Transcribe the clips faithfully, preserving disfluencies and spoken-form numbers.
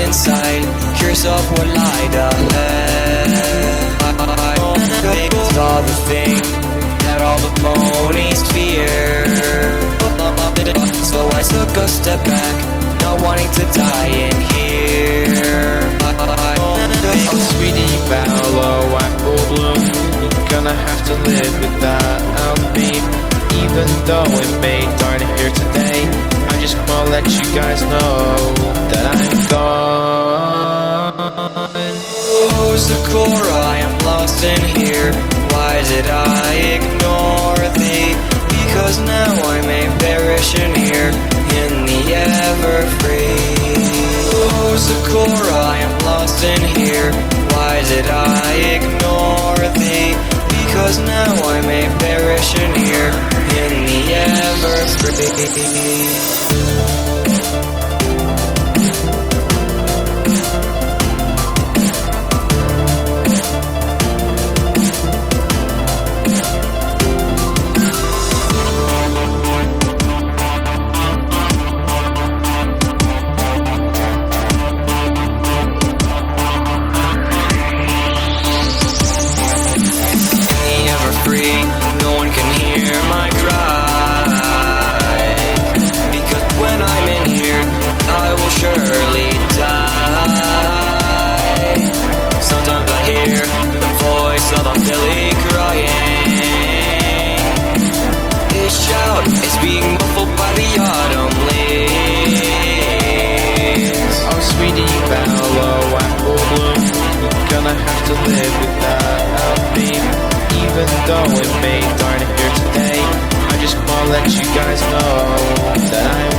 inside, yourself will light ahead. I saw the thing that all the ponies fear, so I took a step back, not wanting to die in here. Oh sweetie Vallow, apple bloom, you're gonna have to live without me. Even though it may darn here today, I just wanna let you guys know that I'm gone. Oh Sakura, I am lost in here. Why did I ignore thee? Because now I may perish in here, in the Everfree. Oh Sakura, I am lost in here. Why did I ignore thee? Because now I may perish in here, in the Everfree. No one can hear my cry, because when I'm in here, I will surely die. Sometimes I hear the voice of a Billy crying. His shout is being muffled by the autumn leaves. Oh sweetie Vallow, apple bloom, you're gonna have to live without me. Even though it may darn here today, I just wanna let you guys know that I'm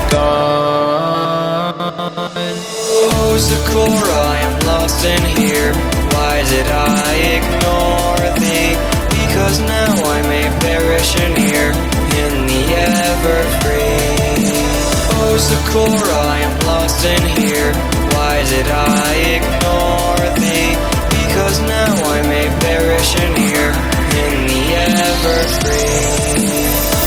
gone. Oh Sakura, I am lost in here. Why did I ignore thee? Because now I may perish in here, in the Everfree. Oh Sakura, I am lost in here. Why did I ignore thee? Because now I may perish in here, in the Everfree.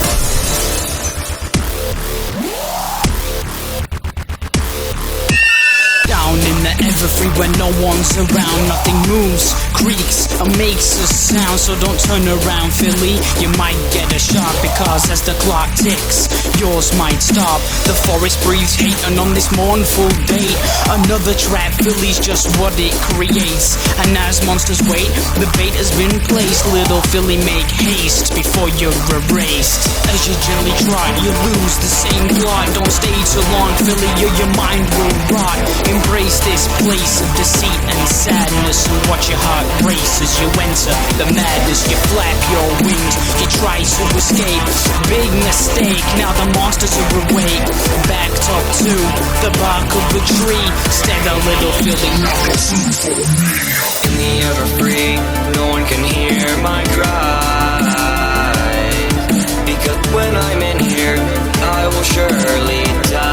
Down in the Everfree when no one's around, nothing moves, creaks, or makes a sound. So don't turn around, Philly, you might get a shock, because as the clock ticks, yours might stop. The forest breathes hate, and on this mournful day, another trap, Philly's just what it creates. And as monsters wait, the bait has been placed. Little Philly, make haste before you're erased. As you gently trot, you lose the same plot. Don't stay too long, Philly, or your mind will rot. Embrace this place of deceit and sadness, and watch your heart race as you enter the madness. You flap your wings, you try to escape. Big mistake, now the monsters are awake. Backed up to the bark of a tree. Stand a little Philly, in the Everfree, no one can hear my cry, because when I'm in here, I will surely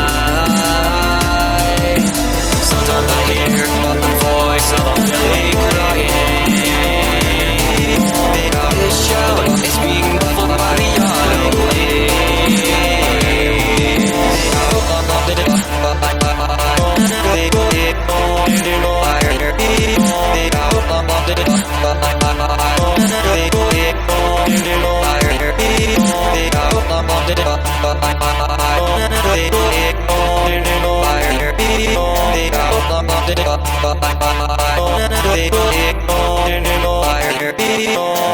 die. Sometimes I hear the voice of a Billy crying. His shout is being muffled by the autumn leaves. Fire.